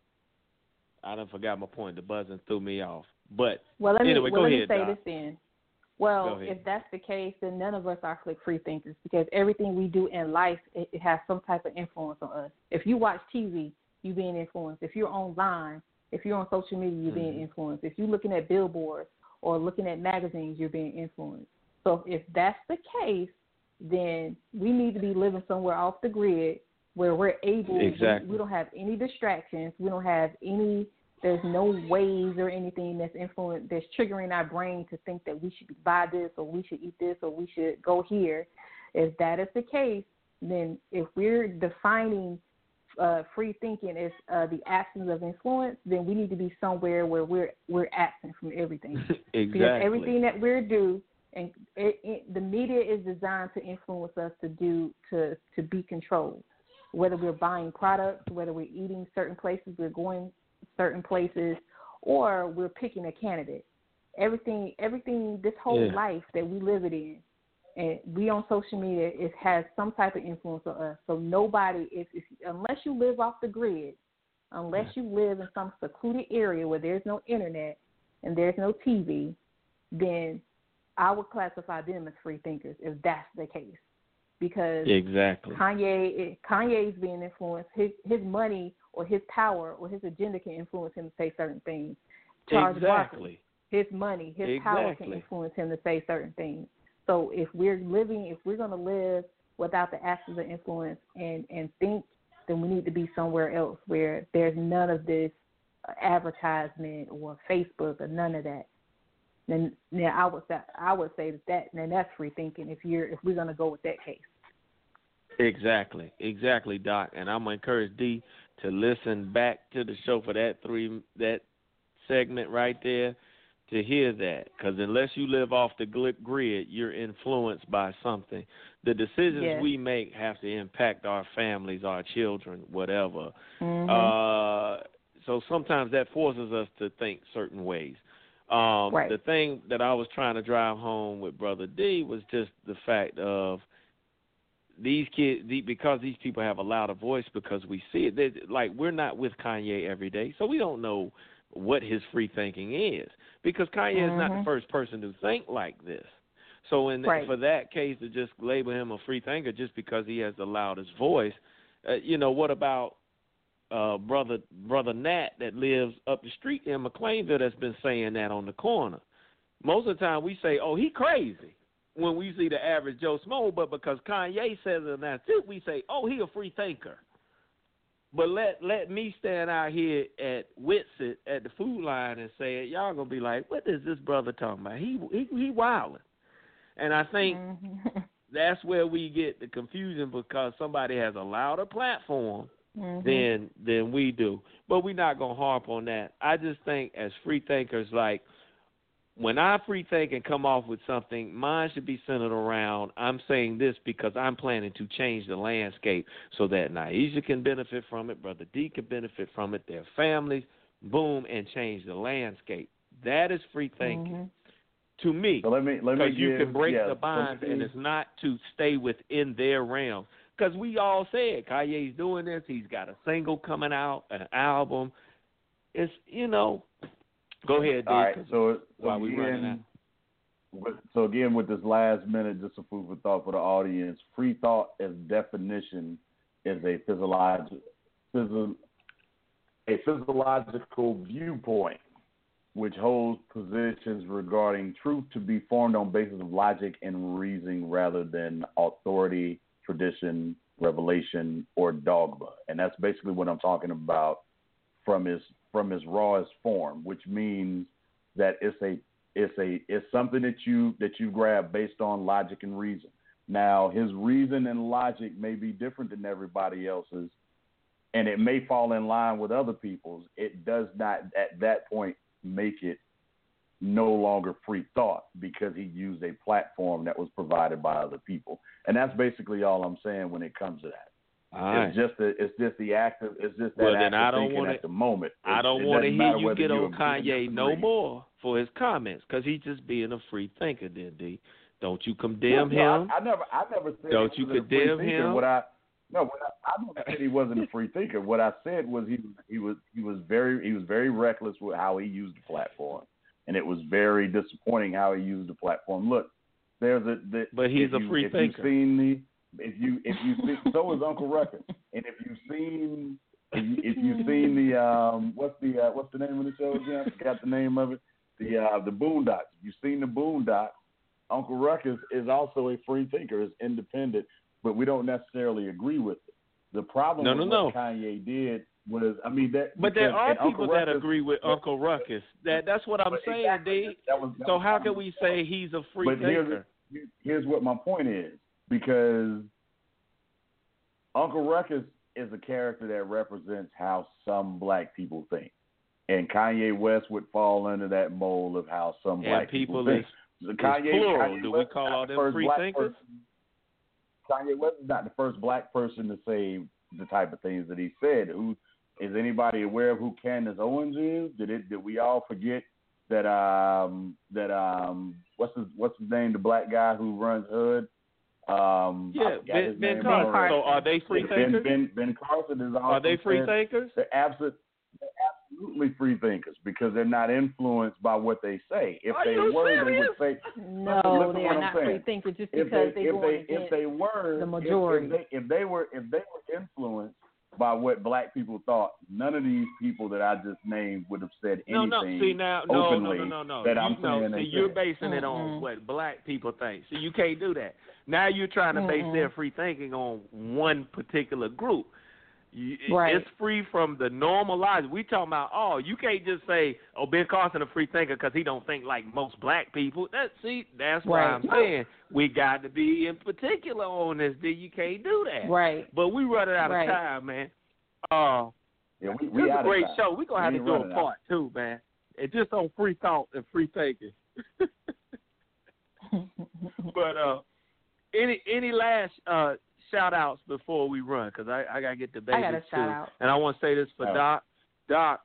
I done forgot my point. The buzzing threw me off. But
let me say
Doc.
this then. Well, if that's the case, then none of us are free thinkers, because everything we do in life, it has some type of influence on us. If you watch TV, you're being influenced. If you're online, if you're on social media, you're being influenced. If you're looking at billboards or looking at magazines, you're being influenced. So if that's the case, then we need to be living somewhere off the grid where we're able, we don't have any distractions, we don't have any, there's no waves or anything that's triggering our brain to think that we should buy this or we should eat this or we should go here. If that is the case, then if we're defining free thinking as the absence of influence, then we need to be somewhere where we're absent from everything. Because everything that we're doing, and the media is designed to influence us to be controlled. Whether we're buying products, whether we're eating certain places, we're going certain places, or we're picking a candidate. Everything, this whole life that we live it in, and we on social media, it has some type of influence on us. So nobody, unless you live off the grid, unless you live in some secluded area where there's no internet and there's no TV, then I would classify them as free thinkers if that's the case. Because Kanye's being influenced. His money or his power or his agenda can influence him to say certain things. Charles Barkley, his money, his power can influence him to say certain things. So if we're going to live without the absence of influence and think, then we need to be somewhere else where there's none of this advertisement or Facebook or none of that. Then I would say that then that's free thinking if we're going to go with that case. Exactly,
Doc. And I'm gonna encourage D to listen back to the show for that segment right there to hear that, because unless you live off the grid, you're influenced by something. The decisions we make have to impact our families, our children, whatever. So sometimes that forces us to think certain ways. The thing that I was trying to drive home with Brother D was just the fact of these kids, because these people have a louder voice, because we see it. Like, we're not with Kanye every day, so we don't know what his free thinking is, because Kanye is not the first person to think like this. So for that case, to just label him a free thinker just because he has the loudest voice, what about brother Nat that lives up the street in McLeanville that's been saying that on the corner? Most of the time we say, oh, he crazy, when we see the average Joe Smo, but because Kanye says it, and that's it, we say, oh, he a free thinker. But let me stand out here at Witsit at the Food Line and say it, y'all gonna be like, what is this brother talking about? He wilding. And I think that's where we get the confusion, because somebody has a louder platform than we do. But we're not gonna harp on that. I just think as free thinkers, like, when I free think and come off with something, mine should be centered around, I'm saying this because I'm planning to change the landscape so that Naisha can benefit from it, Brother D can benefit from it, their families, boom, and change the landscape. That is free thinking to me. So because you can break the bonds, and it's not to stay within their realm. Because we all said Kanye's doing this. He's got a single coming out, an album. It's, Go ahead, Dave.
All right, so again, with this last minute, just a food for thought for the audience, free thought as definition is a physiological viewpoint which holds positions regarding truth to be formed on basis of logic and reasoning rather than authority, tradition, revelation, or dogma. And that's basically what I'm talking about from his rawest form, which means that it's something that you grab based on logic and reason. Now, his reason and logic may be different than everybody else's, and it may fall in line with other people's. It does not at that point make it no longer free thought, because he used a platform that was provided by other people. And that's basically all I'm saying when it comes to that. It's just the act of thinking at the moment.
I don't want to hear you get on Kanye no more for his comments, because he's just being a free thinker. Then D, don't you condemn him?
I never said.
Don't you condemn him?
No, I don't say he wasn't a free thinker. What I said was he was very reckless with how he used the platform, and it was very disappointing how he used the platform. Look,
but he's a free thinker.
If you see, so is Uncle Ruckus, and if you've seen the what's the name of the show again? I forgot the name of it. The Boondocks. If you've seen the Boondocks, Uncle Ruckus is also a free thinker, is independent, but we don't necessarily agree with it. The problem with what Kanye did was, I mean, that.
But there are people that agree with Uncle Ruckus. That's what I'm saying, exactly, D. So how can we say he's a free thinker?
Here's what my point is, because Uncle Ruckus is a character that represents how some black people think. And Kanye West would fall under that mold of how some black people think.
Kanye do we call all them free thinkers?
Kanye West is not the first black person to say the type of things that he said. Is anybody aware of who Candace Owens is? Did we all forget that what's his name? The black guy who runs Hood.
Ben Carson. So are they free thinkers?
Ben Carson is also.
Are they free thinkers?
They're absolutely free thinkers because they're not influenced by what they say. If they were, they would say.
No, they are not free thinkers just because
if they were
the majority.
If they were influenced by what black people thought, none of these people that I just named would have said anything openly.
No.
That I'm saying.
You're basing it on what black people think. So you can't do that. Now you're trying to base their free thinking on one particular group. It's free from the normalized. We talking about, you can't just say, Ben Carson a free thinker because he don't think like most black people. That's why I'm saying we got to be in particular on this. You can't do that.
Right.
But we running out of time, man.
We
this is a great show. We're going to have to do a part 2, man. And just on free thought and free thinking. But any last shout-outs before we run, because I got to get the baby too.
Shout-out.
And I want to say this for Doc. Doc,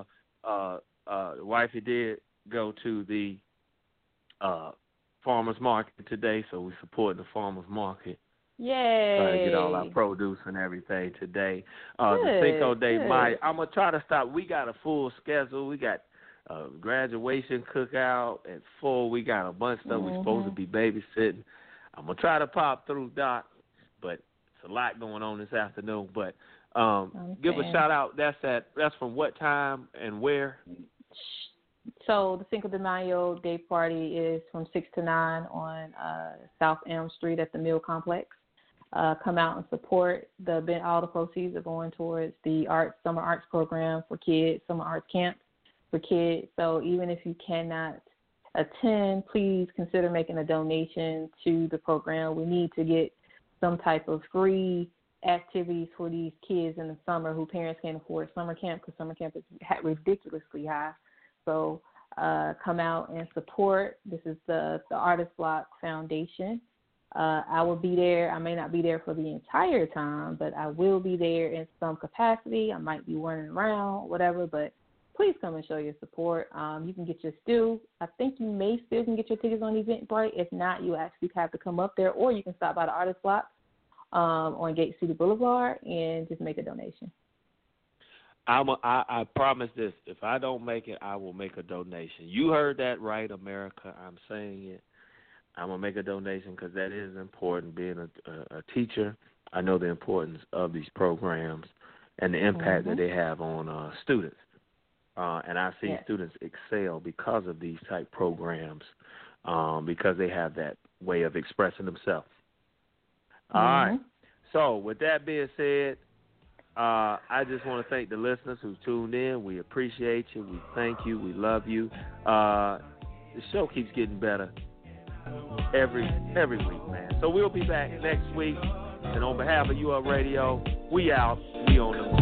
wifey did go to the farmer's market today, so we're supporting the farmer's market.
Yay.
Trying to get all our produce and everything today. The Cinco de Mayo. I'm going to try to stop. We got a full schedule. We got graduation cookout at 4. We got a bunch of stuff we're supposed to be babysitting. I'm going to try to pop through, Doc, but it's a lot going on this afternoon. But give a shout-out. That's from what time and where?
So the Cinco de Mayo Day Party is from 6 to 9 on South Elm Street at the Mill Complex. Come out and support. All the proceeds are going towards the summer arts program for kids, summer arts camp for kids. So even if you cannot attend, please consider making a donation to the program. We need to get some type of free activities for these kids in the summer who parents can't afford summer camp because summer camp is ridiculously high. So come out and support. This is the Artist Block Foundation. I will be there. I may not be there for the entire time, but I will be there in some capacity. I might be running around, whatever, but please come and show your support. You can get your I think you may still can get your tickets on Eventbrite. If not, you actually have to come up there, or you can stop by the Artist Block on Gate City Boulevard and just make a donation.
I promise this. If I don't make it, I will make a donation. You heard that right, America. I'm saying it. I'm going to make a donation because that is important. Being a teacher, I know the importance of these programs and the impact that they have on students. And I've seen students excel because of these type programs, because they have that way of expressing themselves. All right. So with that being said, I just want to thank the listeners who tuned in. We appreciate you. We thank you. We love you. The show keeps getting better every week, man. So we'll be back next week. And on behalf of UL Radio, we out. We on the